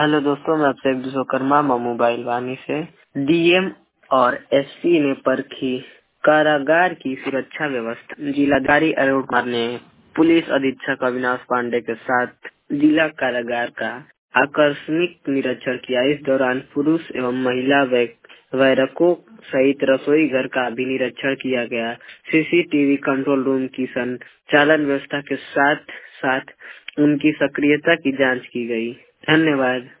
Hello दोस्तों, मैं आपसे एक विश्वकर्मा मोबाइल वानी से डीएम और एसपी ने परखी कारागार की सुरक्षा व्यवस्था। जिलाधिकारी अरुण कुमार ने पुलिस अधीक्षक अविनाश पांडे के साथ जिला कारागार का आकस्मिक निरीक्षण किया। इस दौरान पुरुष एवं महिला बैरकों सहित रसोई घर का भी निरीक्षण किया गया। सीसीटीवी कंट्रोल रूम की संचालन व्यवस्था के साथ साथ उनकी सक्रियता की जांच की गई। धन्यवाद।